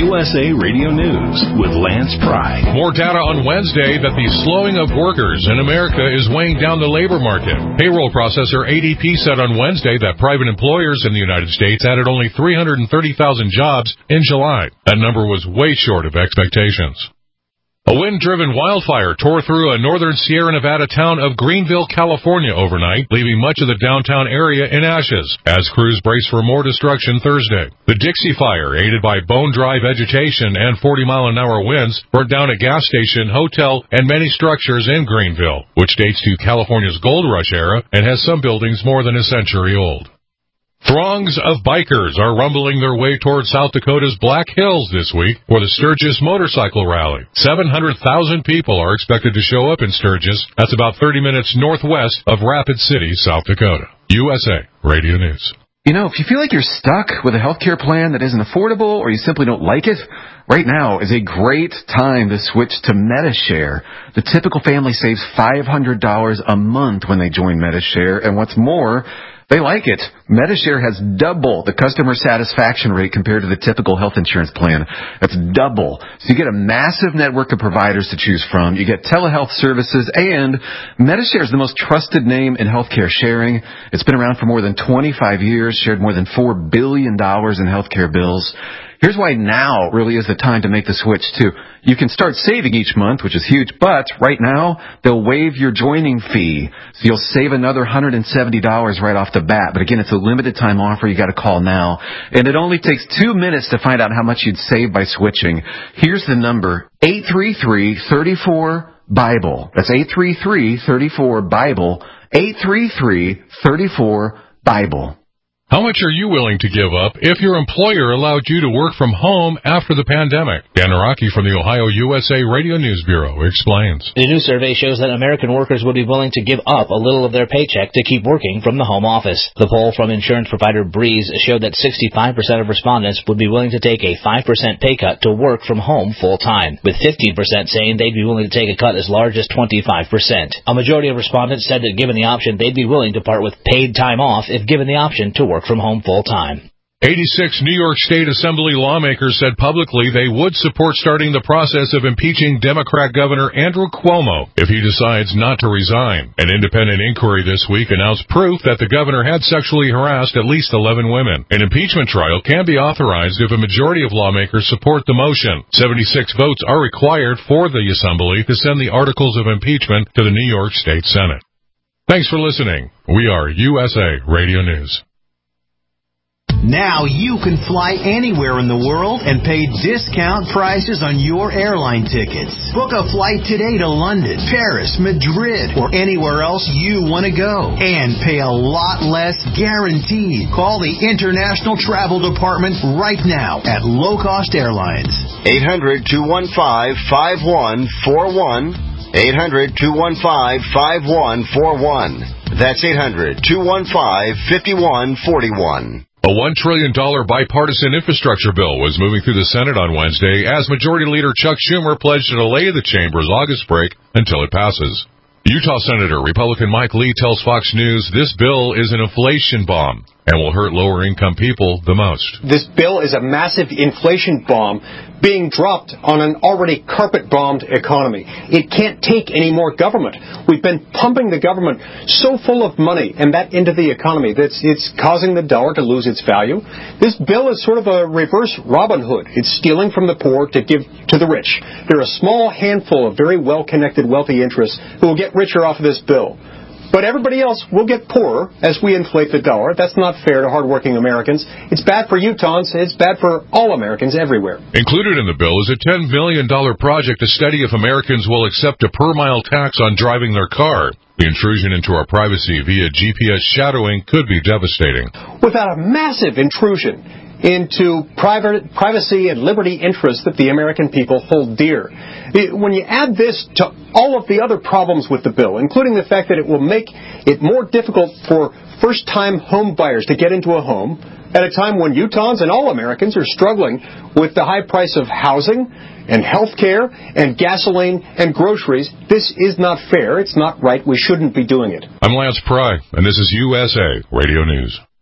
USA Radio News with Lance Pry. More data on Wednesday that the slowing of workers in America is weighing down the labor market. Payroll processor ADP said on Wednesday that private employers in the United States added only 330,000 jobs in July. That number was way short of expectations. A wind-driven wildfire tore through a northern Sierra Nevada town of Greenville, California overnight, leaving much of the downtown area in ashes, as crews brace for more destruction Thursday. The Dixie Fire, aided by bone-dry vegetation and 40-mile-an-hour winds, burned down a gas station, hotel, and many structures in Greenville, which dates to California's gold rush era and has some buildings more than a century old. Throngs of bikers are rumbling their way toward South Dakota's Black Hills this week for the Sturgis Motorcycle Rally. 700,000 people are expected to show up in Sturgis. That's about 30 minutes northwest of Rapid City, South Dakota. USA Radio News. You know, if you feel like you're stuck with a healthcare plan that isn't affordable or you simply don't like it, right now is a great time to switch to Medi-Share. The typical family saves $500 a month when they join Medi-Share, and what's more, they like it. Medi-Share has double the customer satisfaction rate compared to the typical health insurance plan. That's double. So you get a massive network of providers to choose from. You get telehealth services, and Medi-Share is the most trusted name in healthcare sharing. It's been around for more than 25 years, shared more than $4 billion in healthcare bills. Here's why now really is the time to make the switch, too. You can start saving each month, which is huge, but right now, they'll waive your joining fee. So you'll save another $170 right off the bat. But again, it's a limited time offer. You got to call now. And it only takes 2 minutes to find out how much you'd save by switching. Here's the number, 833-34-BIBLE. That's 833-34-BIBLE, 833-34-BIBLE. How much are you willing to give up if your employer allowed you to work from home after the pandemic? Dan Araki from the Ohio USA Radio News Bureau explains. The new survey shows that American workers would be willing to give up a little of their paycheck to keep working from the home office. The poll from insurance provider Breeze showed that 65% of respondents would be willing to take a 5% pay cut to work from home full-time, with 15% saying they'd be willing to take a cut as large as 25%. A majority of respondents said that given the option, they'd be willing to part with paid time off if given the option to work from home full-time. 86 New York State Assembly lawmakers said publicly they would support starting the process of impeaching Democrat Governor Andrew Cuomo if he decides not to resign. An independent inquiry this week announced proof that the governor had sexually harassed at least 11 women. An impeachment trial can be authorized if a majority of lawmakers support the motion. 76 votes are required for the Assembly to send the articles of impeachment to the New York State Senate. Thanks for listening. We are USA Radio News. Now you can fly anywhere in the world and pay discount prices on your airline tickets. Book a flight today to London, Paris, Madrid, or anywhere else you want to go. And pay a lot less guaranteed. Call the International Travel Department right now at Low Cost Airlines. 800-215-5141. 800-215-5141. That's 800-215-5141. A $1 trillion bipartisan infrastructure bill was moving through the Senate on Wednesday as Majority Leader Chuck Schumer pledged to delay the chamber's August break until it passes. Utah Senator Republican Mike Lee tells Fox News this bill is an inflation bomb and will hurt lower-income people the most. This bill is a massive inflation bomb being dropped on an already carpet-bombed economy. It can't take any more government. We've been pumping the government so full of money and that into the economy that it's causing the dollar to lose its value. This bill is sort of a reverse Robin Hood. It's stealing from the poor to give to the rich. There are a small handful of very well-connected, wealthy interests who will get richer off of this bill. But everybody else will get poorer as we inflate the dollar. That's not fair to hardworking Americans. It's bad for Utahns. It's bad for all Americans everywhere. Included in the bill is a $10 million project to study if Americans will accept a per-mile tax on driving their car. The intrusion into our privacy via GPS shadowing could be devastating. Without a massive intrusion into privacy and liberty interests that the American people hold dear. When you add this to all of the other problems with the bill, including the fact that it will make it more difficult for first-time home buyers to get into a home at a time when Utahns and all Americans are struggling with the high price of housing and health care and gasoline and groceries, this is not fair. It's not right. We shouldn't be doing it. I'm Lance Pry, and this is USA Radio News.